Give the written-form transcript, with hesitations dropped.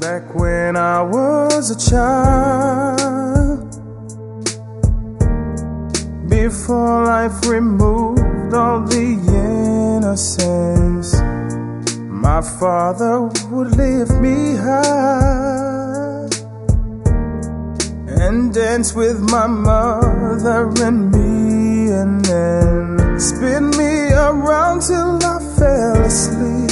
Back when I was a child, before life removed all the innocence, my father would lift me high and dance with my mother and me, and then spin me around till I fell asleep.